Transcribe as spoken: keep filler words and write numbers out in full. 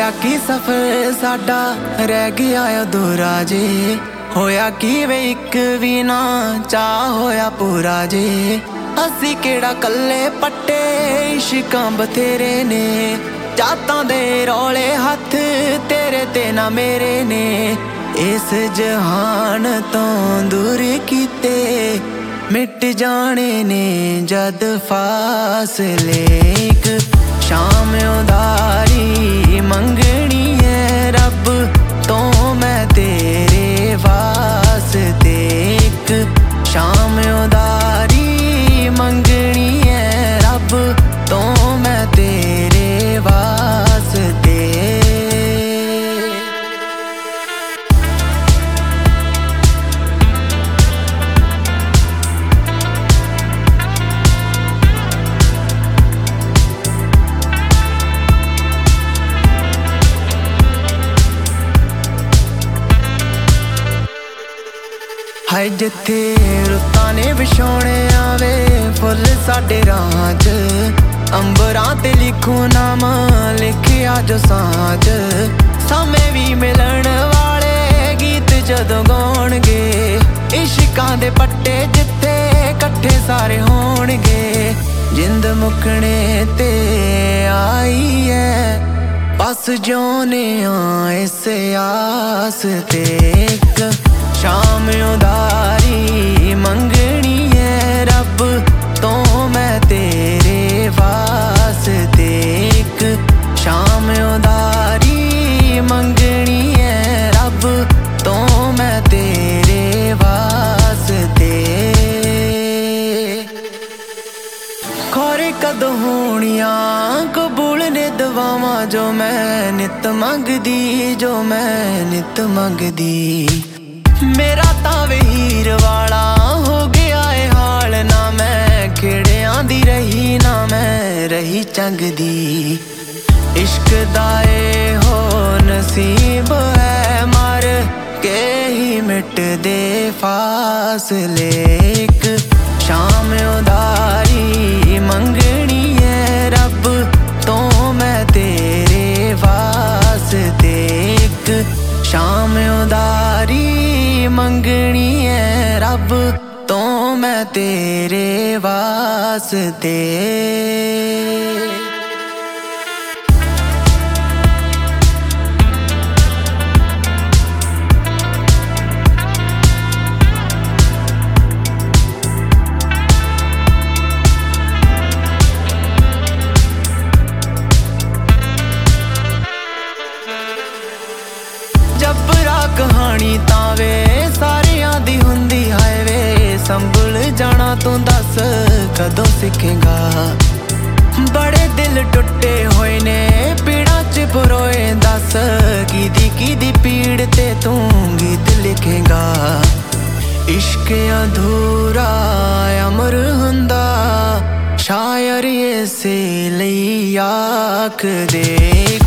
होया की सफर साडा रह गया अधूरा जे, होया की वे इक भी ना चा होया पूरा जे। असी केड़ा कल्ले पट्टे इश्कां बथेरे ने, जातां दे रौले हथ तेरे ते ना मेरे ने। इस जहान तो दूर कीते मिट जाने ने जद फासले। एक शाम उदारी मंगनी है रब तो मैं तेरे वास्ते। एक शाम उदारी मंगनी है रब तो मैं तेरे वास्ते। हाय जिथे रुत्तां ने विछोणे आवे फुल साडे राह च, अंबरां ते लिखूं नाम लिखिया जो सांझ। सामे भी मिलन वाले गीत जदों गाउणगे, इश्कां दे पट्टे जिथे कट्ठे सारे होणगे। जिंद मुकणे ते आई है बस जिउणे आ इस आस ते। एक शाम उदारी मंगनी है रब तो मैं तेरे वास्ते। एक शाम उदारी मंगनी है रब तो मैं तेरे वास्ते। खौरे कदों होणियां कबूल ने दुआवां जो मैं नित मंगदी, जो मैं नित मंगदी। मेरा तावे हीर वाला हो गया है हाल, ना मैं खेड़ियां दी रही ना मैं रही चंगदी। इश्क दाए हो नसीब है मर के ही मिट दे फासले। एक शाम उदारी मंगनी है रब तो मैं तेरे वास्ते। एक शाम उदारी मंगनी है रब तो मैं तेरे वास्ते। जबरा कहानी तावे सारियां दी हुंदी हाय वे, संभल जाना तू दस कदों सिखेगा। बड़े दिल टुटे होए ने पीड़ा च परोए, दस कीदी कीदी पीड़ ते तू गीत लिखेगा। इश्क अधूरा अमर हुंदा शायर इसे लई आख दे।